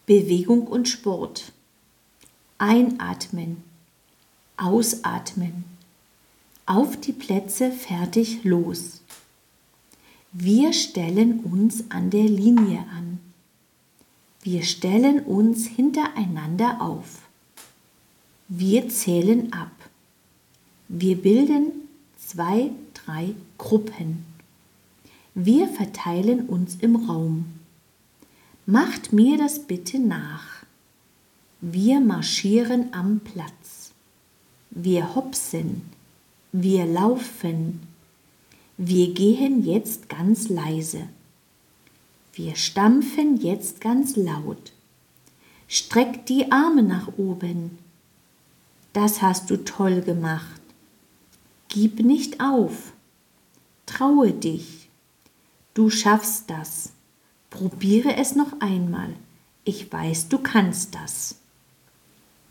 Bewegung und Sport. Einatmen, ausatmen. Auf die Plätze, fertig, los. Wir stellen uns an der Linie an. Wir stellen uns hintereinander auf. Wir zählen ab. Wir bilden 2, 3 Gruppen. Wir verteilen uns im Raum. Macht mir das bitte nach. Wir marschieren am Platz. Wir hopsen. Wir laufen. Wir gehen jetzt ganz leise. Wir stampfen jetzt ganz laut. Streck die Arme nach oben. Das hast du toll gemacht. Gib nicht auf. Traue dich. Du schaffst das. Probiere es noch einmal. Ich weiß, du kannst das.